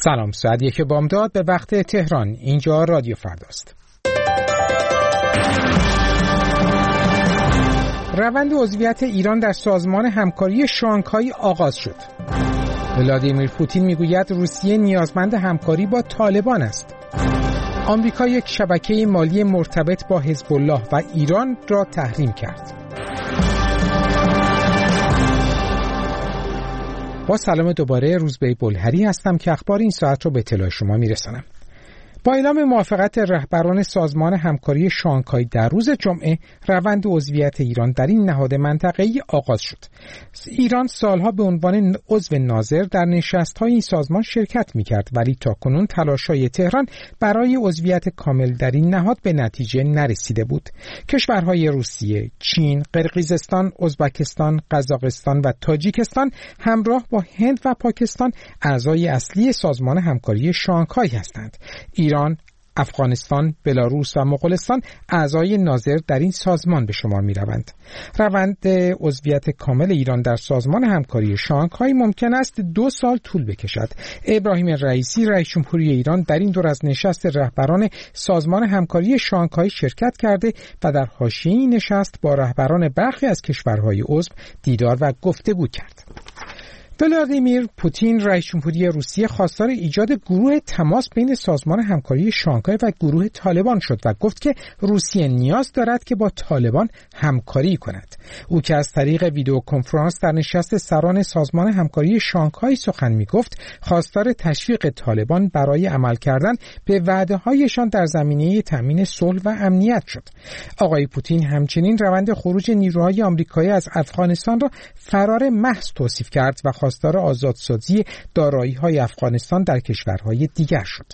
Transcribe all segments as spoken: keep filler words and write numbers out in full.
سلام، ساعت یک بامداد به وقت تهران. اینجا رادیو فرداست. روند عضویت ایران در سازمان همکاری شانگهای آغاز شد. ولادیمیر پوتین میگوید روسیه نیازمند همکاری با طالبان است. آمریکا یک شبکه مالی مرتبط با حزب الله و ایران را تحریم کرد. با سلام دوباره، روزبه بلهری هستم که اخبار این ساعت رو به اطلاع شما میرسانم. با اعلام موافقت رهبران سازمان همکاری شانگهای در روز جمعه، روند عضویت ایران در این نهاد منطقه‌ای آغاز شد. ایران سالها به عنوان عضو ناظر در نشست‌های این سازمان شرکت می‌کرد، ولی تاکنون تلاش‌های تهران برای عضویت کامل در این نهاد به نتیجه نرسیده بود. کشورهای روسیه، چین، قرقیزستان، ازبکستان، قزاقستان و تاجیکستان همراه با هند و پاکستان اعضای اصلی سازمان همکاری شانگهای هستند. ایران، افغانستان، بلاروس و مغولستان اعضای ناظر در این سازمان به شمار می روند. روند عضویت کامل ایران در سازمان همکاری شانگهای ممکن است دو سال طول بکشد. ابراهیم رئیسی، رئیس جمهوری ایران، در این دور از نشست رهبران سازمان همکاری شانگهای شرکت کرده و در حاشیه این نشست با رهبران برخی از کشورهای عضو دیدار و گفتگو کرد. ولادیمیر پوتین، رئیس جمهوری روسیه، خواستار ایجاد گروه تماس بین سازمان همکاری شانگهای و گروه طالبان شد و گفت که روسیه نیاز دارد که با طالبان همکاری کند. او که از طریق ویدیو کنفرانس در نشست سران سازمان همکاری شانگهای سخن می‌گفت، خواستار تشویق طالبان برای عمل کردن به وعده‌هایشان در زمینه تامین صلح و امنیت شد. آقای پوتین همچنین روند خروج نیروهای آمریکایی از افغانستان را فرار محض توصیف کرد و خواستار آزادسازی دارایی‌های افغانستان در کشورهای دیگر شد.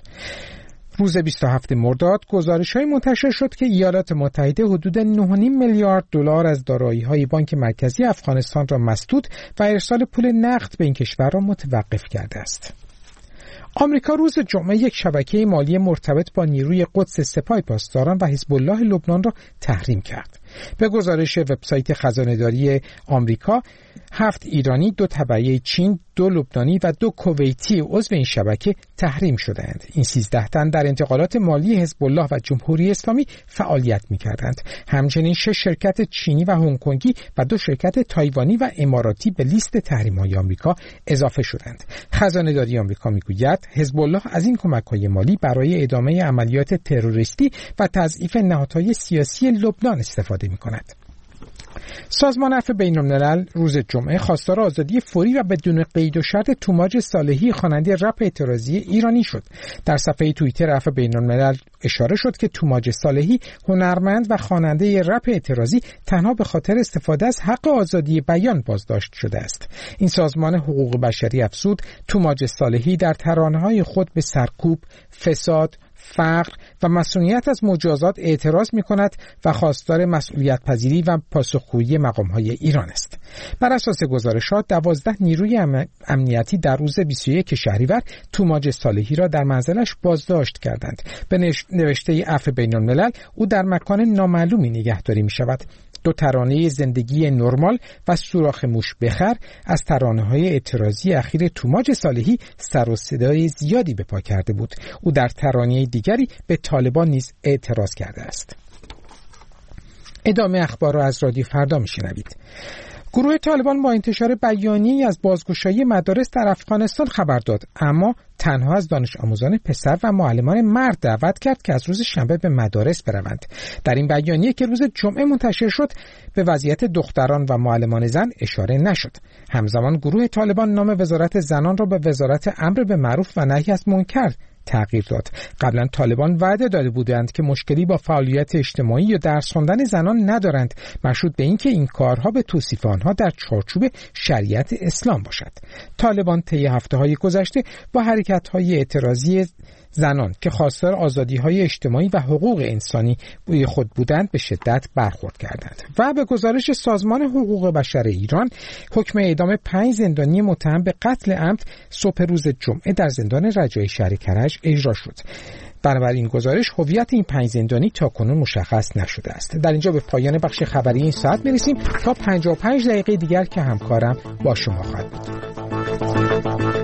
روز بیست و هفتم مرداد گزارش‌های منتشر شد که ایالات متحده حدود نه و نیم میلیارد دلار از دارایی‌های بانک مرکزی افغانستان را مسدود و ارسال پول نقد به این کشور را متوقف کرده است. آمریکا روز جمعه یک شبکه مالی مرتبط با نیروی قدس سپاه پاسداران و حزب الله لبنان را تحریم کرد. به گزارش وبسایت خزانه‌داری آمریکا، هفت ایرانی، دو تبعه چین، دو لبنانی و دو کویتی عضو این شبکه تحریم شدند. این سیزده تن در انتقالات مالی حزب الله و جمهوری اسلامی فعالیت می‌کردند. همچنین شش شرکت چینی و هنگ کنگی و دو شرکت تایوانی و اماراتی به لیست تحریم‌های آمریکا اضافه شدند. خزانه‌داری آمریکا می‌گوید حزب الله از این کمک‌های مالی برای ادامه عملیات تروریستی و تضعیف نهادهای سیاسی لبنان استفاده می‌کند. سازمان عفو بین‌الملل روز جمعه خواستار آزادی فوری و بدون قید و شرط توماج صالحی خواننده رپ اعتراضی ایرانی شد. در صفحه توییتر عفو بین‌الملل اشاره شد که توماج صالحی هنرمند و خواننده رپ اعتراضی تنها به خاطر استفاده از حق آزادی بیان بازداشت شده است. این سازمان حقوق بشری افزود توماج صالحی در ترانه‌های خود به سرکوب، فساد، فقر و مسئولیت از مجازات اعتراض می کند و خواستار مسئولیت پذیری و پاسخگویی مقام‌های ایران است. بر اساس گزارشات، دوازده نیروی امنیتی در روز بیست و یکم شهریور توماج صالحی را در منزلش بازداشت کردند. به نوشته عفو بین‌الملل، او در مکان نامعلومی نگهداری می شود. دو ترانه زندگی نرمال و سوراخ موش بخر از ترانه‌های اعتراضی اخیر توماج صالحی سر و صدای زیادی به پا کرده بود. او در ترانه دیگری به طالبان نیز اعتراض کرده است. ادامه اخبار را از رادیو فردا میشنوید. گروه طالبان با انتشار بیانیه‌ای از بازگشایی مدارس در افغانستان خبر داد، اما تنها از دانش آموزان پسر و معلمان مرد دعوت کرد که از روز شنبه به مدارس بروند. در این بیانیه که روز جمعه منتشر شد، به وضعیت دختران و معلمان زن اشاره نشد. همزمان گروه طالبان نام وزارت زنان را به وزارت امر به معروف و نهی از منکر تغییر داد. قبلا طالبان وعده داده بودند که مشکلی با فعالیت اجتماعی یا درس خواندن زنان ندارند، مشروط به اینکه این کارها به توصیف آنها در چارچوب شریعت اسلام باشد. طالبان طی هفته‌های گذشته با حرکت‌های اعتراضی زنان که خواستار آزادی‌های اجتماعی و حقوق انسانی بوی خود بودند به شدت برخورد کردند. و به گزارش سازمان حقوق بشر ایران، حکم اعدام پنج زندانی متهم به قتل عمد صبح روز جمعه در زندان رجایی شهر کرج اجرا شد. بنابراین گزارش هویت این پنج زندانی تاکنون مشخص نشده است. در اینجا به پایان بخش خبری این ساعت میرسیم تا پنجاه و پنج دقیقه دیگر که همکارم با شما خواهد بود.